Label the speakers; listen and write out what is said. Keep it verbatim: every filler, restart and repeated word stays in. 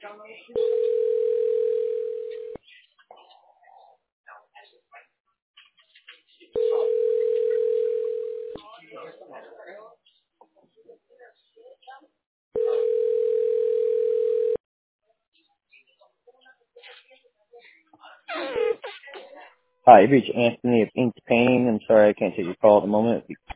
Speaker 1: Hi, you've reached Anthony of Inked Painting. I'm sorry I can't take your call at the moment.